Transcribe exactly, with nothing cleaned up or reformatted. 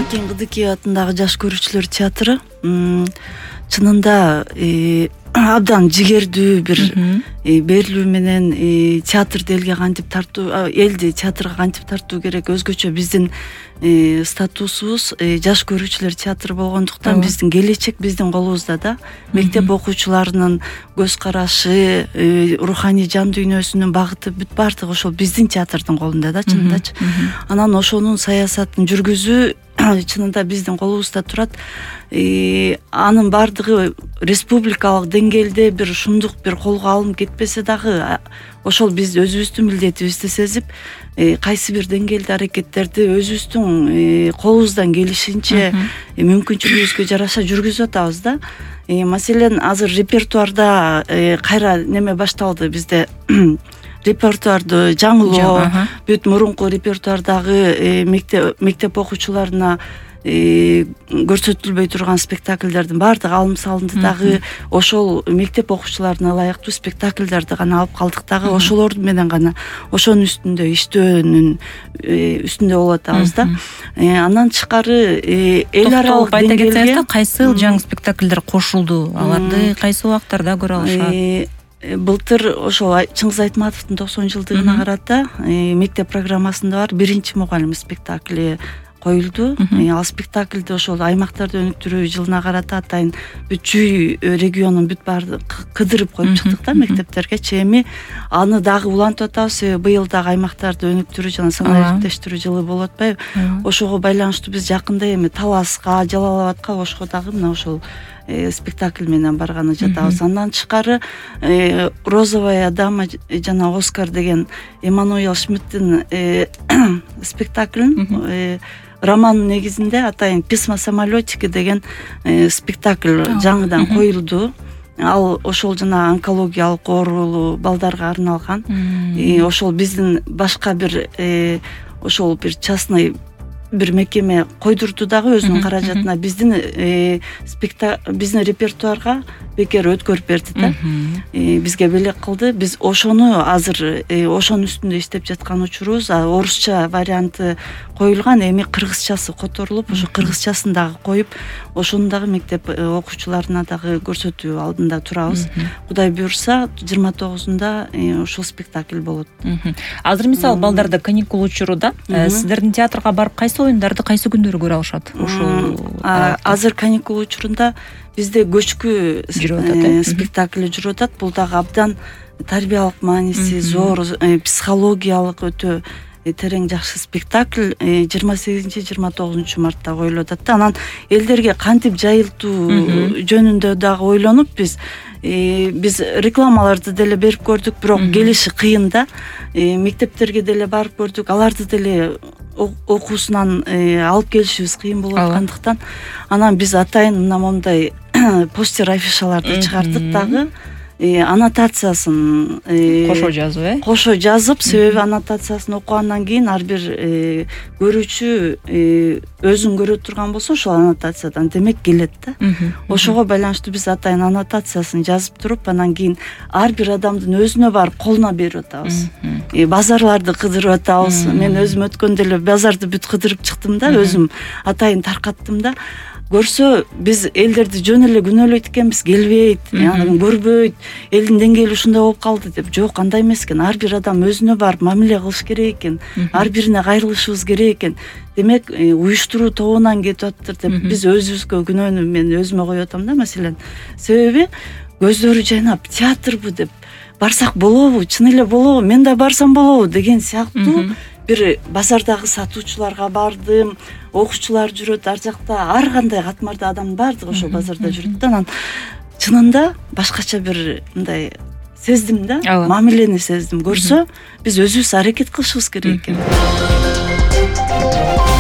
Валентин Кыдыкиев атындагы жаш көрүүчүлөр театры чынында абдан жигердүү бир берилүү менен театрды элге кантип тартуу, элди театрга кантип тартуу керек, өзгөчө биздин статусубуз жаш көрүүчүлөр театры болгондуктан биздин келечек биздин колубузда да. Мектеп окуучуларынын көз карашы, руханий жан дүйнөсүнүн багыты бүт баардыгы ошол биздин театрдын колунда да, чынындачы. Анан ошонун саясатын жүргүзүү чынында биздин колубузда турат. Анын баардыгы республикалык деңгээлде бир ушундук бир колго алынып кетпесе дагы, ошол биз өзүбүздүн милдетибизди сезип, кайсы бир деңгээлде аракеттерди өзүбүздүн колубуздан келишинче мүмкүнчүлүгүбүзгө жараша жүргүзүп атабыз да. Маселен, азыр репертуарда кайра неме башталды бизде. Репертуарды жаңылоо, бүт мурунку репертуардагы мектеп мектеп окуучуларына көрсөтүлбөй турган спектакльдердин баардыгы алынып салынды дагы, ошол мектеп окуучуларына ылайыктуу спектакльдерди гана алып калдык дагы, ошолор менен гана ошонун үстүндө иштөөнүн үстүндө болуп атабыз да. Андан тышкары эл аралык деңгээлде кайсы жаңы спектакльдер кошулду, аларды кайсы убактарда көрө алышат? Былтыр ошол Чыңгыз Айтматовдун токсон жылдыгына карата мектеп программасында бар биринчи мугалим спектакли коюлду. Ал спектакльди ошол аймактарды өнүктүрүү жылына карата атайын бүт Чүй регионун бүт баардык кыдырып коюп чыктык да мектептерге. Эми аны дагы улантып атабыз, себеби быйыл дагы аймактарды өнүктүрүү жана санаа иликтештирүү жылы болуп атпайбы? Ошого байланыштуу биз жакында эми Таласка, Жалал Абадка, Ошко дагы мына ошол спектакль менен барганы жатабыз. Андан тышкары Розовая дама жана Оскар деген Эммануэл Шмидттин спектаклин роман негизинде атайын Письма самолетики деген спектакль жаңыдан коюлду. Ал ошол жана онкологиялык оорулуу балдарга арналган. Ошол биздин башка бир ошол бир частный бир мекеме койдурду дагы өзүнүн каражатына биздин биздин репертуарга бекер өткөрүп берди да. Бизге белек кылды. Биз ошону азыр ошонун үстүндө иштеп жаткан учурубуз. Орусча варианты коюлган, эми кыргызчасы которулуп, ошо кыргызчасын дагы коюп, ошону дагы мектеп окуучуларына дагы көрсөтүү алдында турабыз. Кудай буйрса, жыйырма тогузунда ошол спектакль болот. Азыр мисалы балдарда каникул учуруда сиздердин театрга барып кайсы оюндарды кайсы күндөрү көрө алышат? Ошол азыр каникул учурунда бизде көчкү спектакль жүрүп атат. Бул дагы абдан тарбиялык мааниси зор, психологиялык өтө терең жакшы спектакль жыйырма сегизинчи жыйырма тогузунчу мартта коюлуп атат. Анан элдерге кантип жайылтуу жөнүндө дагы ойлонуп биз биз рекламаларды деле берип көрдүк, бирок келиши кыйын да. Мектептерге деле барып көрдүк, аларды деле окуусунан алып келишибиз кыйын болуп аткандыктан анан биз атайын мына мондай постер афишаларды чыгардык дагы. Аннотациясын кошо жазып, э? Кошо жазып, себеби аннотациясын окугандан кийин ар бир көрүүчү өзүн көрө турган болсо ошол аннотациядан демек келет да. Ошого байланыштуу биз атайын аннотациясын жазып туруп, анан кийин ар бир адамдын өзүнө барып колуна берип атабыз. Базарларды кыдырып атабыз. Мен өзүм өткөндө эле базарды бүт кыдырып чыктым да, өзүм атайын таркаттым да. Көрсө биз элдерди жөн эле күнөөлөйт экенбиз, келбейт, анан көрбөйт, элдин деңгээли ушундай болуп калды деп. Жок, андай эмес экен. Ар бир адам өзүнө барып мамиле кылыш керек экен. Ар бирине кайрылышыбыз керек экен. Демек, уюштуруу тобунан кетип атыптыр деп биз өзүбүзгө күнөөнү мен өзүмө коюп атам да, маселен. Себеби көздөрү жайнап, театрбы деп, барсак болобу, чын эле болобу, мен да барсам болобу деген сыяктуу бир базардагы сатуучуларга бардым, окуучулар жүрөт ар жакта, ар кандай катмарда адам бардыгы ошол базарда жүрөт да. Анан чынында башкача бир мындай сездим да, мамилени сездим. Көрсө, биз өзүбүз аракет кылышыбыз керек экен.